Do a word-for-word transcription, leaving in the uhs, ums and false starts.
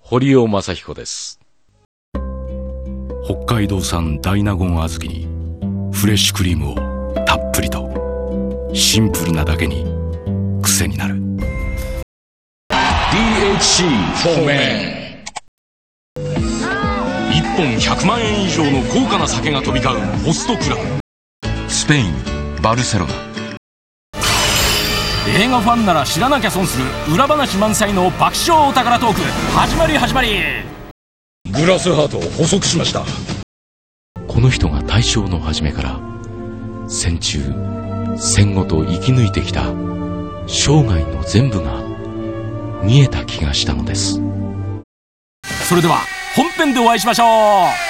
堀尾正彦です。 北海道産大納言小豆にフレッシュクリームをたっぷりと。シンプルなだけに癖になる。 ディーエイチシー フォーメン。いっぽんひゃくまんえん以上の高価な酒が飛び交うホストクラブ。スペイン・バルセロナ。映画ファンなら知らなきゃ損する裏話満載の爆笑お宝トーク。始まり始まり。 グラスハートを捕捉しました。 この人が大正の初めから戦中戦後と生き抜いてきた生涯の全部が見えた気がしたのです。 それでは本編でお会いしましょう。